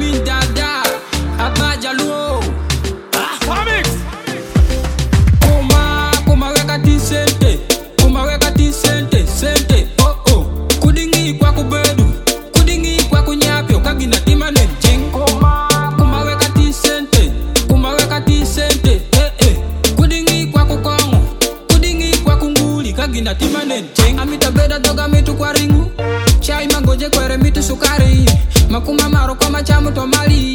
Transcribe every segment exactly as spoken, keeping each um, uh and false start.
Queen Dada, Abaja Luo. Ah, mix. Kuma, kuma weka ti sente, kuma weka ti sente, sente. Oh oh, kudingi kwa kubedu, kudingi kwa kunyapyo, kagina tima nenjing. Kuma, kuma weka ti sente, kuma weka ti sente, eh eh. Kudingi kwa kukongo, kudingi kwa kunguli, kagina tima nenjing. Amita beda doga mitu kwa ringu, chai mangoje kwere mitu sukari. Makuma maro kwa machamu tomali.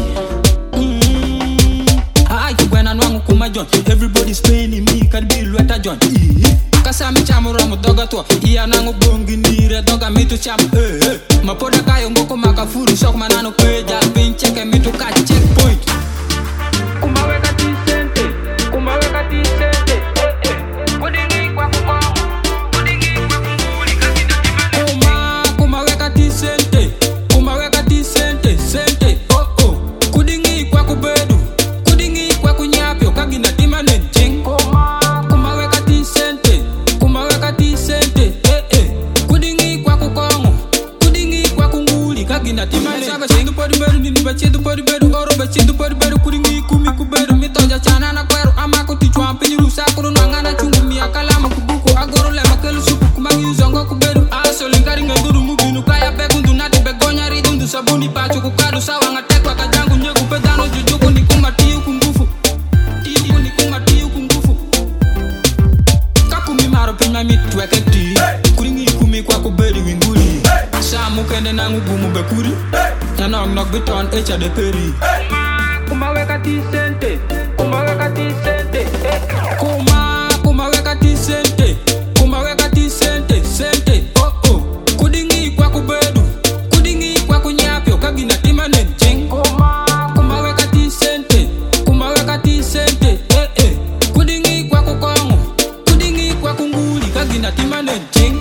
Mm. Ay, kubwena nwangu kuma John. Everybody's paying me, can be Lueta John. Kasa mi chamu ramu doga tua. Iya nangu bongi nire doga mitu chamu. Eh, eh. Mapoda kayo ngoko makafuru. Sok manano peja, pincheke mitu kachi checkpoint. Kuma weka ti sente, kuma weka ti sente. Eh, eh. Kudingi kwa kukongo, kudingi kwa kunguli. Kakina timane. Kuma, kuma weka ti sente. Kuma weka ti sente, sente, oh oh. Kudingi kwa kubedu, kudingi kwa kunyapyo, kagina tima nenjing. Kuma, kuma weka ti sente, kuma weka ti sente, eh eh. Kudingi kwa kukongo, kudingi kwa kunguli, kagina tima nenjing. Saba shingi podi bedu, nini bachidu podi bedu, oro bachidu podi bedu, kudingi kumi kubedu, mitoja chana na kweru, ama kutichwa mpinyi rusa, kuru nangana chungu miya kalama kubuko, agoro lema kelu suku, kumangi uzongo kubedu, aso lingari ngeduru mubinu, kaya begundu nati begonya ridundu, sabuni pachu kukadu, sawa ngatekwa kajangu nyegu pedano, jujuku ni kumati ukungufu, tiyu ni kumati ukungufu. Kakumi maro pinya mitu weke ti, kuringi kumi kwa kubeli winguli, samu kende nangu gumu bekuri, nanong nok biton echa de peri. Kuma weka ti sente, kuma weka ti sente, kuma, kuma weka ti sente, kuma weka ti sente, sente, oh oh. Kudingi kwa kubedu, kudingi kwa kunyapyo, kagina tima nenjing. Kuma, kuma weka ti sente, kuma weka ti sente, eh eh. Kudingi kwa kukongo, kudingi kwa kunguli, kagina tima nenjing.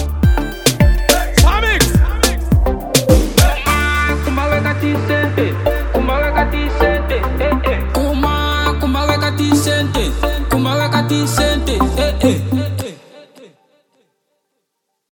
Kuma weka ti sente.